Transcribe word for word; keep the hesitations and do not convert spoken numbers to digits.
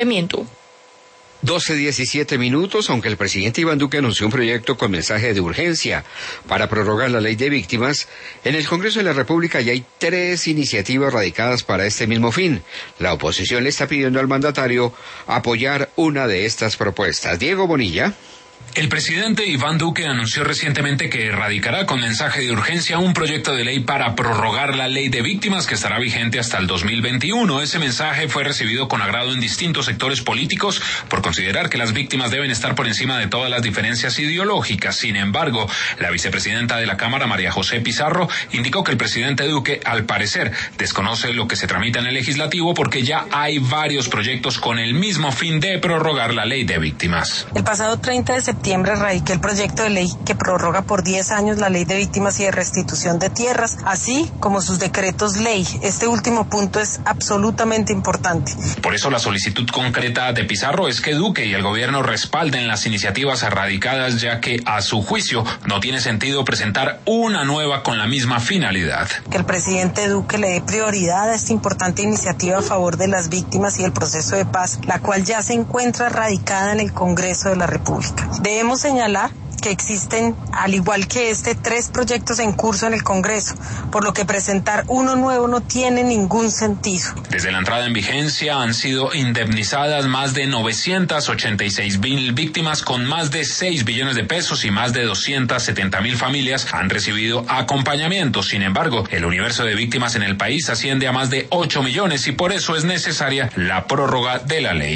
doce diecisiete minutos, aunque el presidente Iván Duque anunció un proyecto con mensaje de urgencia para prorrogar la ley de víctimas, en el Congreso de la República ya hay tres iniciativas radicadas para este mismo fin. La oposición le está pidiendo al mandatario apoyar una de estas propuestas. Diego Bonilla. El presidente Iván Duque anunció recientemente que radicará con mensaje de urgencia un proyecto de ley para prorrogar la ley de víctimas que estará vigente hasta el dos mil veintiuno. Ese mensaje fue recibido con agrado en distintos sectores políticos por considerar que las víctimas deben estar por encima de todas las diferencias ideológicas. Sin embargo, la vicepresidenta de la Cámara, María José Pizarro, indicó que el presidente Duque, al parecer, desconoce lo que se tramita en el legislativo porque ya hay varios proyectos con el mismo fin de prorrogar la ley de víctimas. El pasado treinta de septiembre radiqué el proyecto de ley que prorroga por diez años la ley de víctimas y de restitución de tierras, así como sus decretos ley. Este último punto es absolutamente importante. Por eso la solicitud concreta de Pizarro es que Duque y el gobierno respalden las iniciativas erradicadas, ya que a su juicio no tiene sentido presentar una nueva con la misma finalidad. Que el presidente Duque le dé prioridad a esta importante iniciativa a favor de las víctimas y el proceso de paz, la cual ya se encuentra radicada en el Congreso de la República. Debemos señalar que existen, al igual que este, tres proyectos en curso en el Congreso, por lo que presentar uno nuevo no tiene ningún sentido. Desde la entrada en vigencia han sido indemnizadas más de novecientas ochenta y seis mil víctimas con más de seis billones de pesos y más de doscientas setenta mil familias han recibido acompañamiento. Sin embargo, el universo de víctimas en el país asciende a más de ocho millones y por eso es necesaria la prórroga de la ley.